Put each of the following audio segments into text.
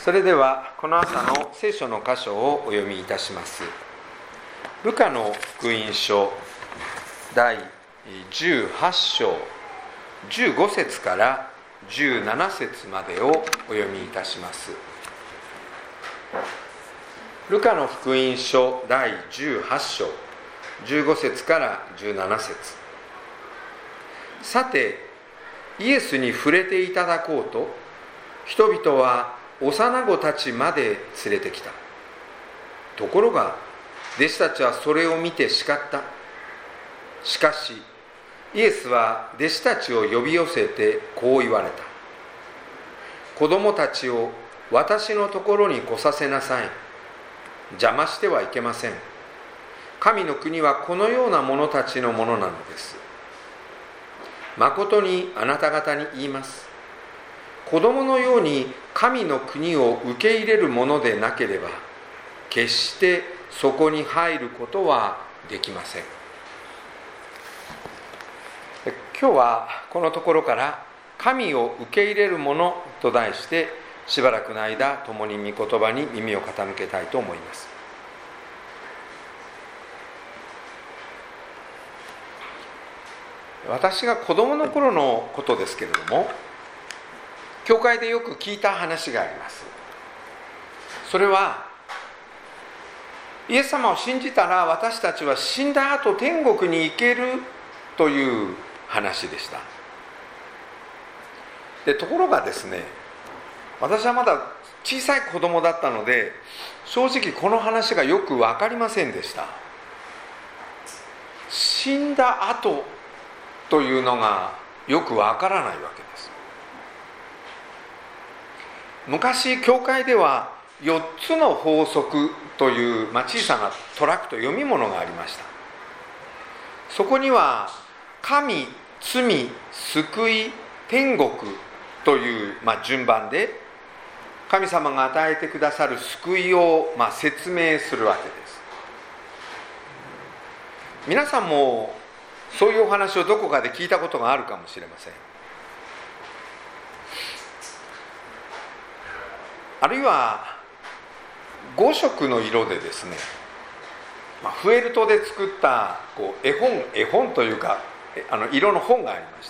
それではこの朝の聖書の箇所をお読みいたします。ルカの福音書第18章15節から17節までをお読みいたします。ルカの福音書第18章15節から17節。さてイエスに触れていただこうと人々は幼子たちまで連れてきた。ところが弟子たちはそれを見て叱った。しかしイエスは弟子たちを呼び寄せてこう言われた。子供たちを私のところに来させなさい。邪魔してはいけません。神の国はこのような者たちのものなのです。まことにあなた方に言います。子供のように神の国を受け入れるものでなければ、決してそこに入ることはできません。今日はこのところから神を受け入れるものと題してしばらくの間共に御言葉に耳を傾けたいと思います。私が子供の頃のことですけれども、教会でよく聞いた話があります。それはイエス様を信じたら私たちは死んだ後天国に行けるという話でした。でところがですね、私はまだ小さい子供だったので正直この話がよく分かりませんでした。死んだ後というのがよく分からないわけです。昔教会では4つの法則という、小さなトラクト読み物がありました。そこには神、罪、救い、天国という、順番で神様が与えてくださる救いを、説明するわけです。皆さんもそういうお話をどこかで聞いたことがあるかもしれません。あるいは5色の色でですね、フェルトで作った絵本というか色の本がありまして、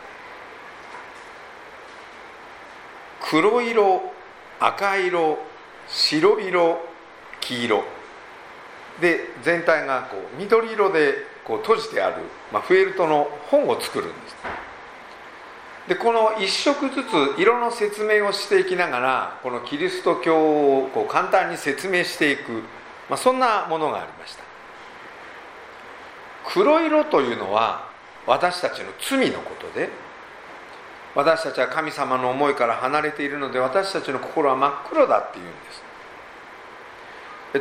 黒色、赤色、白色、黄色で全体が緑色で閉じてある、フェルトの本を作るんです。でこの一色ずつ色の説明をしていきながらこのキリスト教を簡単に説明していく、そんなものがありました。黒色というのは私たちの罪のことで、私たちは神様の思いから離れているので私たちの心は真っ黒だっていうんです。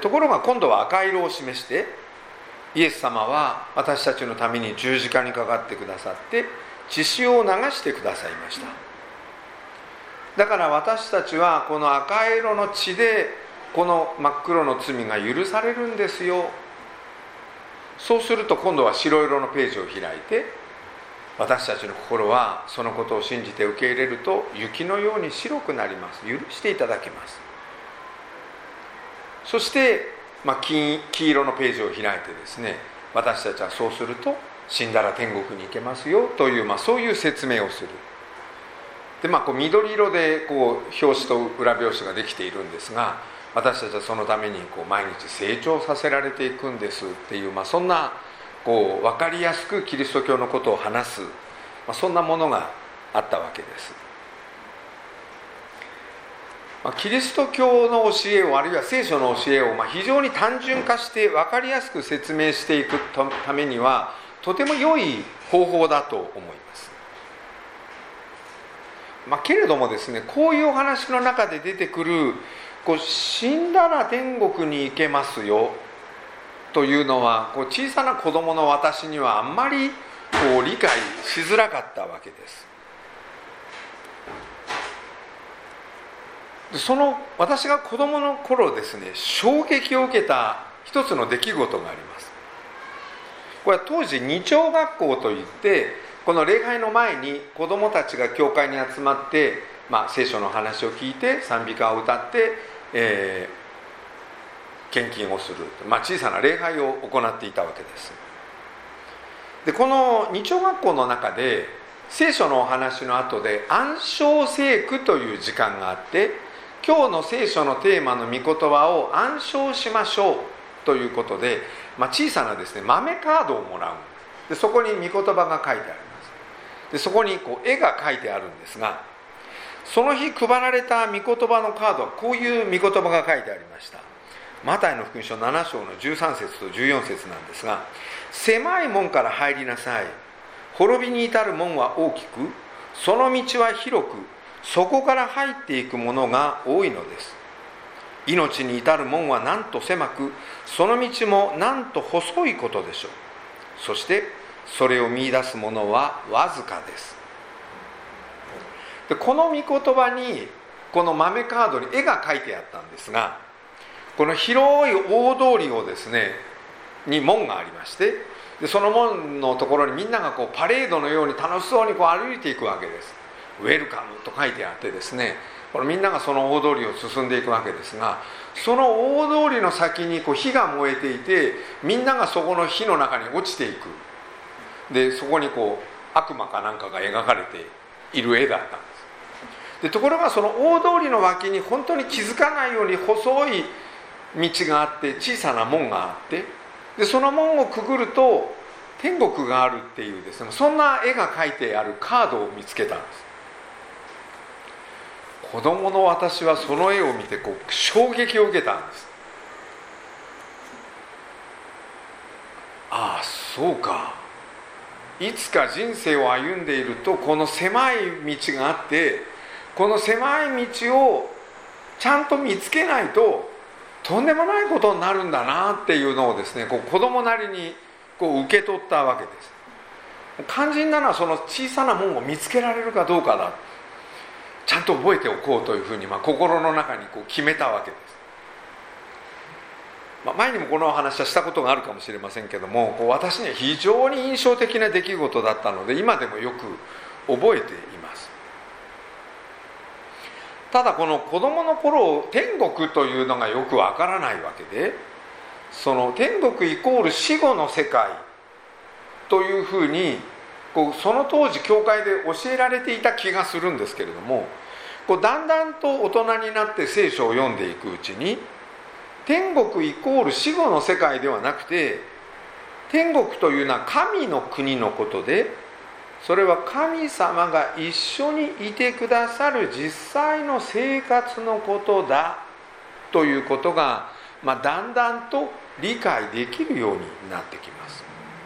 ところが今度は赤色を示して、イエス様は私たちのために十字架にかかってくださって血潮を流してくださいました。だから私たちはこの赤色の血でこの真っ黒の罪が許されるんですよ。そうすると今度は白色のページを開いて、私たちの心はそのことを信じて受け入れると雪のように白くなります。許していただけます。そして、黄色のページを開いてですね、私たちはそうすると死んだら天国に行けますよという、そういう説明をする。で、緑色で表紙と裏表紙ができているんですが、私たちはそのために毎日成長させられていくんですっていう、そんな分かりやすくキリスト教のことを話す、そんなものがあったわけです。キリスト教の教えを、あるいは聖書の教えを非常に単純化して分かりやすく説明していくためにはとても良い方法だと思います。けれどもですね、こういうお話の中で出てくる死んだら天国に行けますよというのは小さな子供の私にはあんまり理解しづらかったわけです。その私が子供の頃ですね、衝撃を受けた一つの出来事があります。これは当時二丁学校といって、この礼拝の前に子供たちが教会に集まって聖書の話を聞いて賛美歌を歌って、献金をする、小さな礼拝を行っていたわけです。でこの日曜学校の中で聖書のお話の後で暗唱聖句という時間があって、今日の聖書のテーマの御言葉を暗唱しましょうということで、小さなですね豆カードをもらう。でそこに御言葉が書いてあります。でそこに絵が書いてあるんですが、その日配られた御言葉のカードはこういう御言葉が書いてありました。マタイの福音書7章の13節と14節なんですが、狭い門から入りなさい。滅びに至る門は大きく、その道は広く、そこから入っていくものが多いのです。命に至る門はなんと狭く、その道もなんと細いことでしょう。そしてそれを見出すものはわずかです。でこの御言葉に、この豆カードに絵が描いてあったんですが、この広い大通りをですねに門がありまして、でその門のところにみんながパレードのように楽しそうに歩いていくわけです。ウェルカムと書いてあってですね、みんながその大通りを進んでいくわけですが、その大通りの先に火が燃えていて、みんながそこの火の中に落ちていく。でそこに悪魔かなんかが描かれている絵だったんです。でところがその大通りの脇に本当に気づかないように細い道があって、小さな門があって、でその門をくぐると天国があるっていうですね、そんな絵が描いてあるカードを見つけたんです。子供の私はその絵を見て衝撃を受けたんです。ああそうか、いつか人生を歩んでいるとこの狭い道があって、この狭い道をちゃんと見つけないととんでもないことになるんだなっていうのをですね、子供なりに受け取ったわけです。肝心なのはその小さな門を見つけられるかどうかだ、ちゃんと覚えておこうというふうに心の中に決めたわけです。前にもこのお話はしたことがあるかもしれませんけども、私には非常に印象的な出来事だったので今でもよく覚えています。ただこの子供の頃、天国というのがよくわからないわけで、その天国イコール死後の世界というふうにその当時教会で教えられていた気がするんですけれども、だんだんと大人になって聖書を読んでいくうちに、天国イコール死後の世界ではなくて、天国というのは神の国のことで、それは神様が一緒にいてくださる実際の生活のことだということが、だんだんと理解できるようになってきます。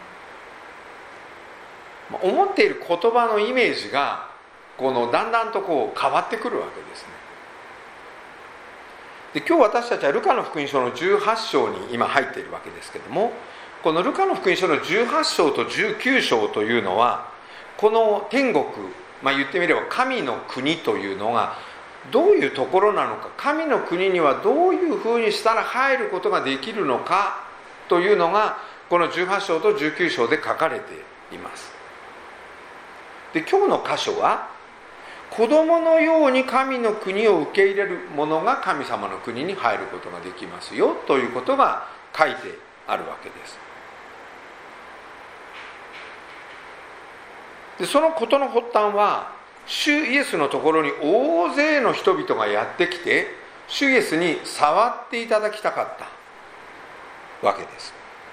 思っている言葉のイメージがだんだんと変わってくるわけですね。で今日私たちはルカの福音書の18章に今入っているわけですけども、このルカの福音書の18章と19章というのは、この天国、言ってみれば神の国というのがどういうところなのか、神の国にはどういうふうにしたら入ることができるのかというのがこの18章と19章で書かれています。で今日の箇所は、子供のように神の国を受け入れる者が神様の国に入ることができますよということが書いてあるわけです。でそのことの発端は、主イエスのところに大勢の人々がやってきて、主イエスに触っていただきたかったわけです。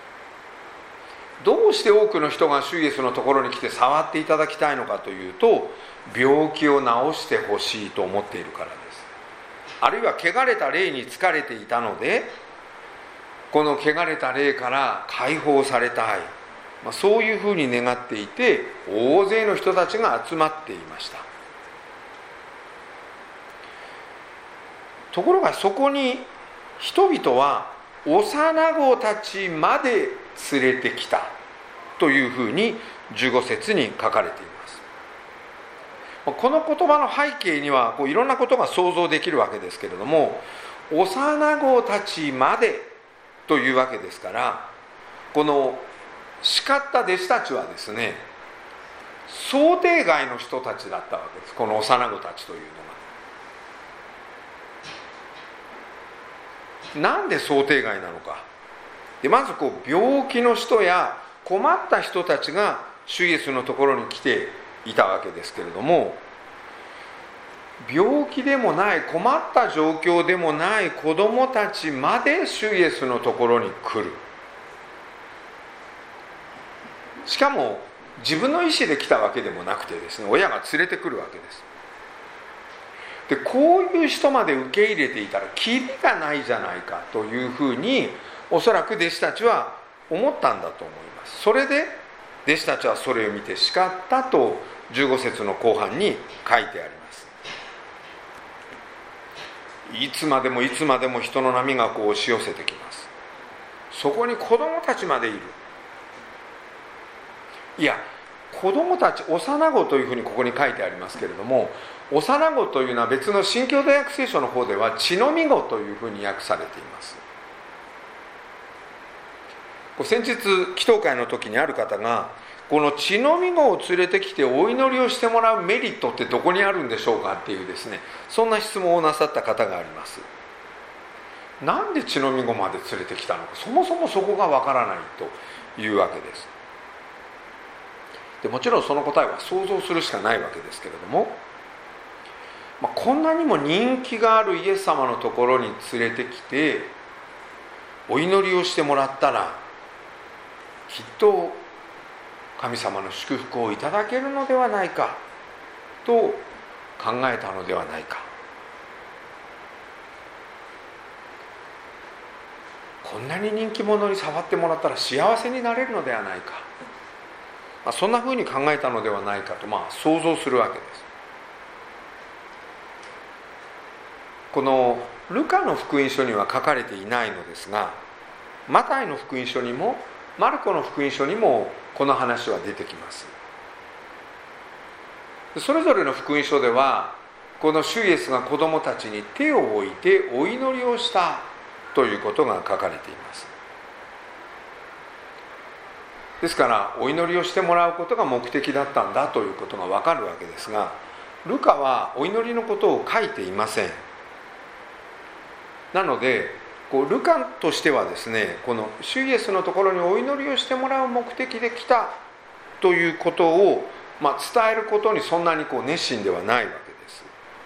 どうして多くの人が主イエスのところに来て触っていただきたいのかというと、病気を治してほしいと思っているからです。あるいは汚れた霊に疲れていたので、この汚れた霊から解放されたい、そういうふうに願っていて、大勢の人たちが集まっていました。ところがそこに人々は幼子たちまで連れてきたというふうに15節に書かれています。この言葉の背景にはいろんなことが想像できるわけですけれども、幼子たちまでというわけですから、この叱った弟子たちはですね、想定外の人たちだったわけです。この幼子たちというのがなんで想定外なのか。でまず病気の人や困った人たちが主イエスのところに来ていたわけですけれども、病気でもない困った状況でもない子どもたちまで主イエスのところに来る。しかも自分の意思で来たわけでもなくてですね、親が連れてくるわけです。でこういう人まで受け入れていたらキリがないじゃないかというふうにおそらく弟子たちは思ったんだと思います。それで弟子たちはそれを見て叱ったと15節の後半に書いてあります。いつまでもいつまでも人の波が押し寄せてきます。そこに子供たちまでいる。いや、子供たち、幼子というふうにここに書いてありますけれども、幼子というのは別の新共同訳聖書の方では血のみ子というふうに訳されています。先日祈祷会の時にある方が、この血のみ子を連れてきてお祈りをしてもらうメリットってどこにあるんでしょうかっていうですね、そんな質問をなさった方があります。なんで血のみ子まで連れてきたのか、そもそもそこがわからないというわけです。でもちろんその答えは想像するしかないわけですけれども、こんなにも人気があるイエス様のところに連れてきてお祈りをしてもらったら、きっと神様の祝福をいただけるのではないかと考えたのではないか。こんなに人気者に触ってもらったら幸せになれるのではないか、そんなふうに考えたのではないかと想像するわけです。このルカの福音書には書かれていないのですが、マタイの福音書にもマルコの福音書にもこの話は出てきます。それぞれの福音書ではこの主イエスが子供たちに手を置いてお祈りをしたということが書かれています。ですからお祈りをしてもらうことが目的だったんだということがわかるわけですが、ルカはお祈りのことを書いていません。なのでルカとしてはですね、この主イエスのところにお祈りをしてもらう目的で来たということを、伝えることにそんなに熱心ではないわけです。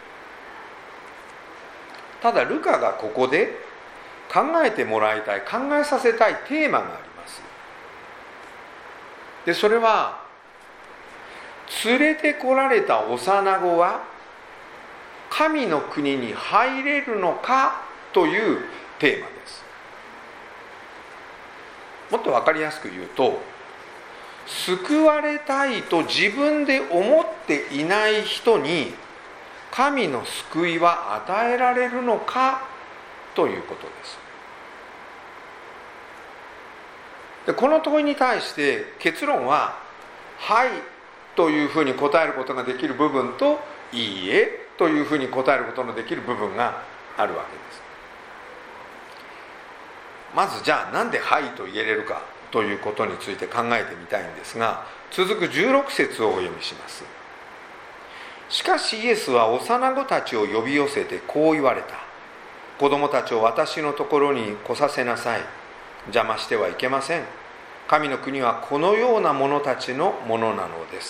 ただルカがここで考えてもらいたい、考えさせたいテーマがあります。でそれは、連れてこられた幼子は神の国に入れるのかというテーマです。もっと分かりやすく言うと、救われたいと自分で思っていない人に神の救いは与えられるのかということです。でこの問いに対して結論ははいというふうに答えることができる部分といいえというふうに答えることのできる部分があるわけです。まずじゃあなんではいと言えれるかということについて考えてみたいんですが、続く16節をお読みします。しかしイエスは幼子たちを呼び寄せてこう言われた。子供たちを私のところに来させなさい。邪魔してはいけません。神の国はこのような者たちのものなのです。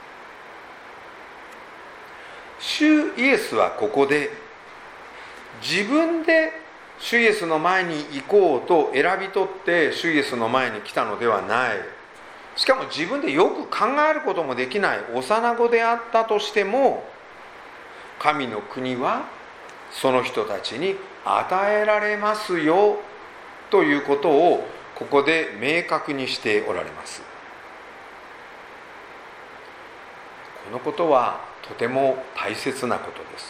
主イエスはここで自分で主イエスの前に行こうと選び取って主イエスの前に来たのではない。しかも自分でよく考えることもできない幼子であったとしても、神の国はその人たちに与えられますよということをここで明確にしておられます。このことはとても大切なことです。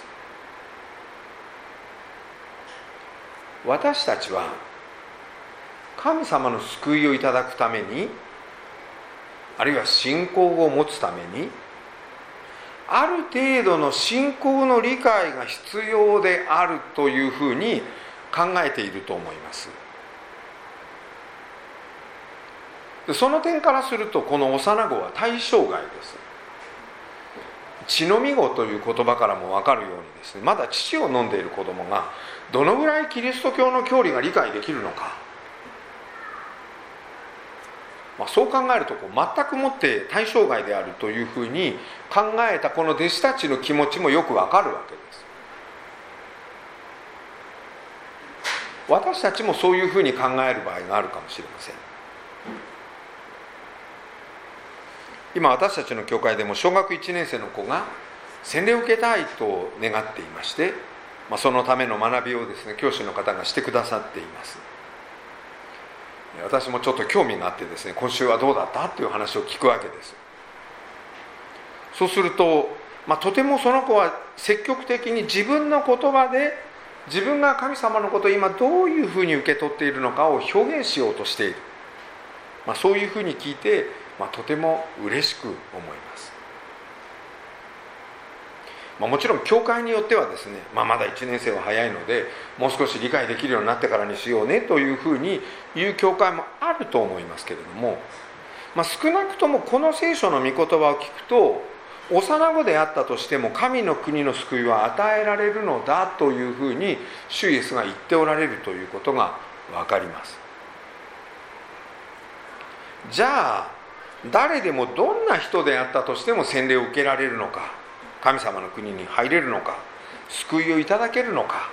私たちは神様の救いをいただくために、あるいは信仰を持つために、ある程度の信仰の理解が必要であるというふうに考えていると思います。その点からするとこの幼子は対象外です。 血のみ子という言葉からも分かるようにですね、まだ乳を飲んでいる子供がどのぐらいキリスト教の教理が理解できるのか、そう考えると全くもって対象外であるというふうに考えたこの弟子たちの気持ちもよく分かるわけです。私たちもそういうふうに考える場合があるかもしれません。今私たちの教会でも小学1年生の子が洗礼を受けたいと願っていまして、そのための学びをですね、教師の方がしてくださっています。私もちょっと興味があってですね、今週はどうだったっていう話を聞くわけです。そうすると、とてもその子は積極的に自分の言葉で自分が神様のことを今どういうふうに受け取っているのかを表現しようとしている、そういうふうに聞いて、とても嬉しく思います。もちろん教会によってはですね、まだ1年生は早いのでもう少し理解できるようになってからにしようねというふうに言う教会もあると思いますけれども、少なくともこの聖書の御言葉を聞くと、幼子であったとしても神の国の救いは与えられるのだというふうに主イエスが言っておられるということが分かります。じゃあ誰でもどんな人であったとしても洗礼を受けられるのか、神様の国に入れるのか、救いをいただけるのか。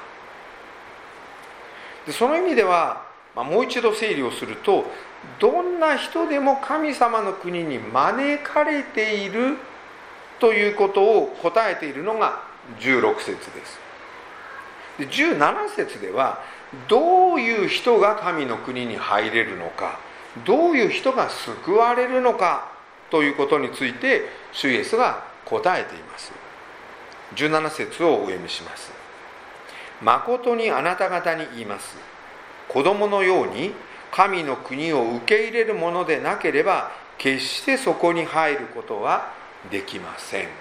でその意味では、もう一度整理をすると、どんな人でも神様の国に招かれているということを答えているのが16節です。で17節では、どういう人が神の国に入れるのか、どういう人が救われるのかということについて主イエスが答えています。17節をお読みします。誠にあなた方に言います。子供のように神の国を受け入れるものでなければ、決してそこに入ることはできません。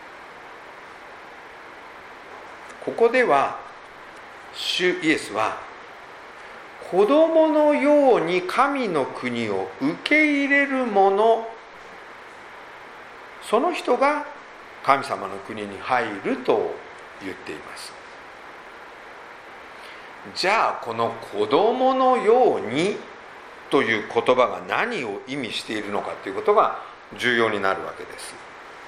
ここでは主イエスは、子供のように神の国を受け入れる者、その人が神様の国に入ると言っています。じゃあこの子供のようにという言葉が何を意味しているのかということが重要になるわけです。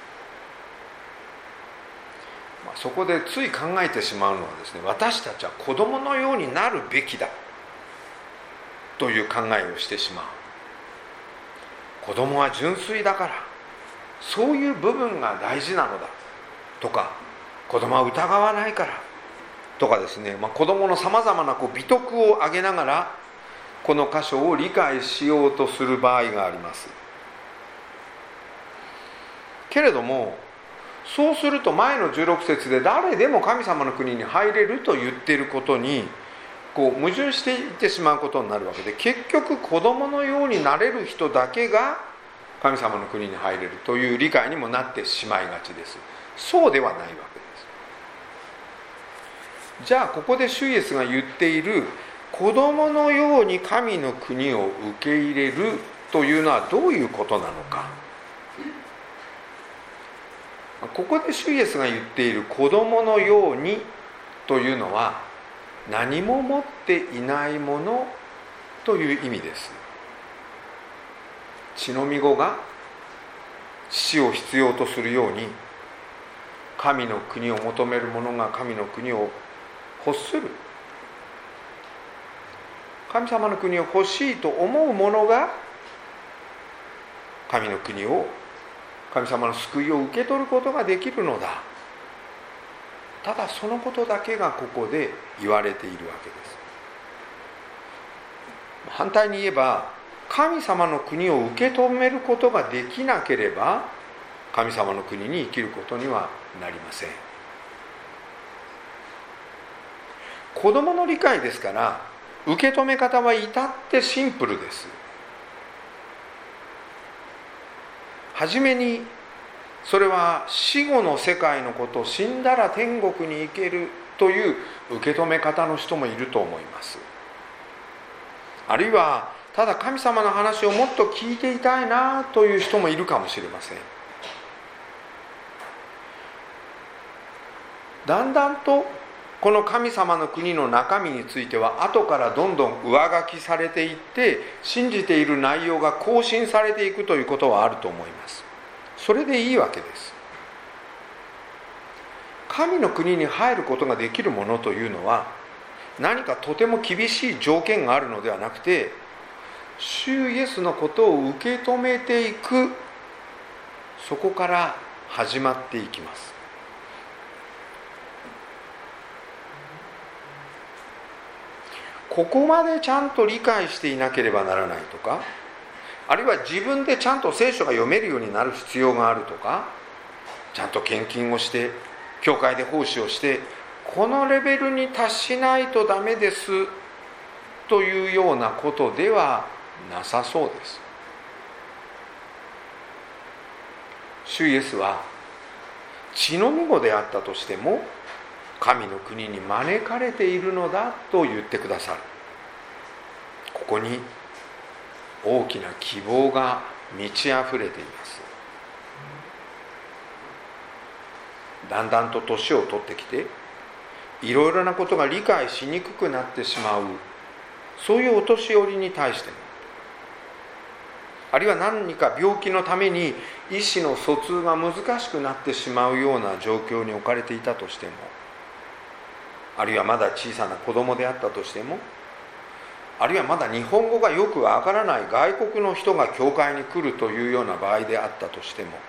そこでつい考えてしまうのはですね、私たちは子供のようになるべきだという考えをしてしまう。子供は純粋だからそういう部分が大事なのだとか、子供は疑わないからとかですね、子供のさまざまな美徳を挙げながらこの箇所を理解しようとする場合があります。けれどもそうすると前の16節で誰でも神様の国に入れると言っていることに矛盾していってしまうことになるわけで、結局子供のようになれる人だけが神様の国に入れるという理解にもなってしまいがちです。そうではないわけです。じゃあここで主イエスが言っている子供のように神の国を受け入れるというのはどういうことなのか。ここで主イエスが言っている子供のようにというのは、何も持っていないものという意味です。血のみ子が父を必要とするように、神の国を求める者が神の国を欲する。神様の国を欲しいと思う者が神の国を、神様の救いを受け取ることができるのだ。ただそのことだけがここで言われているわけです。反対に言えば、神様の国を受け止めることができなければ神様の国に生きることにはなりません。子供の理解ですから、受け止め方は至ってシンプルです。はじめにそれは死後の世界のこと、死んだら天国に行けるという受け止め方の人もいると思います。あるいはただ神様の話をもっと聞いていたいなという人もいるかもしれません。 だんだんとこの神様の国の中身については後からどんどん上書きされていって、信じている内容が更新されていくということはあると思います。それでいいわけです。神の国に入ることができるものというのは、何かとても厳しい条件があるのではなくて、主イエスのことを受け止めていく、そこから始まっていきます。ここまでちゃんと理解していなければならないとか、あるいは自分でちゃんと聖書が読めるようになる必要があるとか、ちゃんと献金をして教会で奉仕をしてこのレベルに達しないとダメですというようなことではなさそうです。主イエスは血のみ子であったとしても神の国に招かれているのだと言ってくださる。ここに大きな希望が満ち溢れています。だんだんと年を取ってきて、いろいろなことが理解しにくくなってしまう、そういうお年寄りに対しても、あるいは何か病気のために意思の疎通が難しくなってしまうような状況に置かれていたとしても、あるいはまだ小さな子供であったとしても、あるいはまだ日本語がよくわからない外国の人が教会に来るというような場合であったとしても、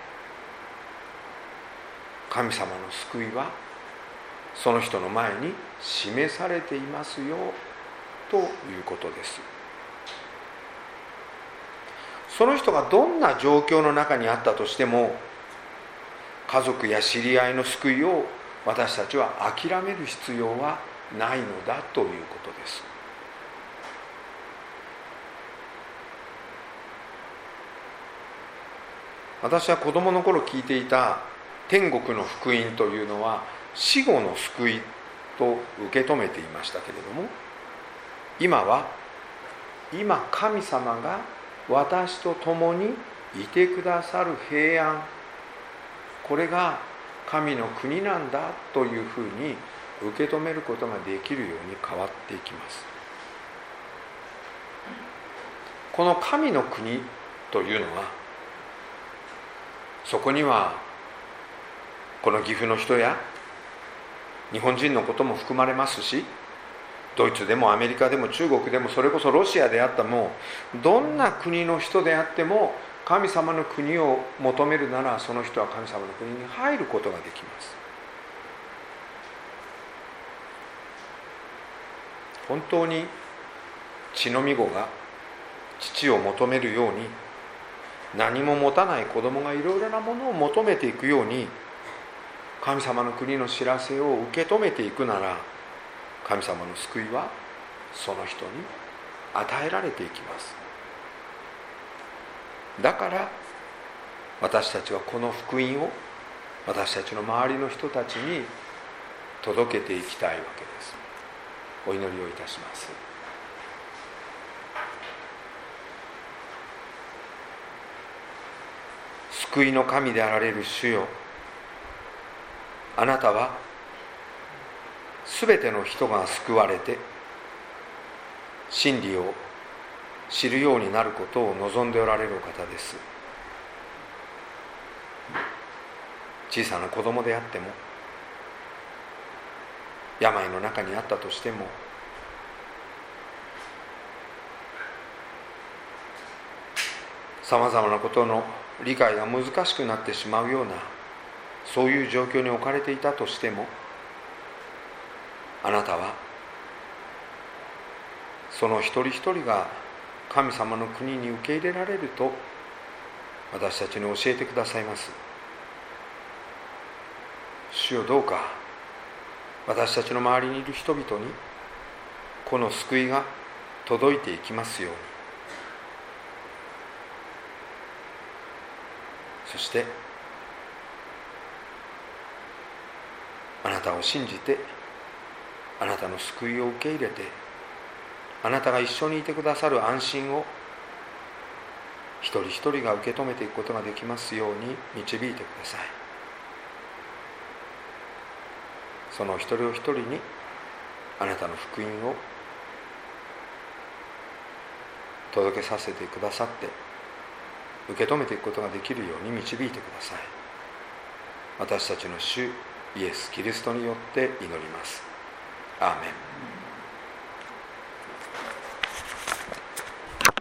神様の救いはその人の前に示されていますよということです。その人がどんな状況の中にあったとしても、家族や知り合いの救いを私たちは諦める必要はないのだということです。私は子供の頃聞いていた天国の福音というのは死後の救いと受け止めていましたけれども、今神様が私と共にいてくださる平安、これが神の国なんだというふうに受け止めることができるように変わっていきます。この神の国というのは、そこにはこの岐阜の人や日本人のことも含まれますし、ドイツでもアメリカでも中国でも、それこそロシアであっても、どんな国の人であっても神様の国を求めるなら、その人は神様の国に入ることができます。本当に血のみ子が父を求めるように、何も持たない子供がいろいろなものを求めていくように、神様の国の知らせを受け止めていくなら、神様の救いはその人に与えられていきます。だから私たちはこの福音を私たちの周りの人たちに届けていきたいわけです。お祈りをいたします。救いの神であられる主よ、あなたはすべての人が救われて真理を知るようになることを望んでおられるお方です。小さな子供であっても、病の中にあったとしても、さまざまなことの理解が難しくなってしまうような、そういう状況に置かれていたとしても、あなたはその一人一人が神様の国に受け入れられると私たちに教えてくださいます。主よ、どうか私たちの周りにいる人々にこの救いが届いていきますように。そしてあなたを信じて、あなたの救いを受け入れて、あなたが一緒にいてくださる安心を一人一人が受け止めていくことができますように導いてください。 その一人お一人にあなたの福音を届けさせてくださって、受け止めていくことができるように導いてください。私たちの主イエス・キリストによって祈ります。アーメン。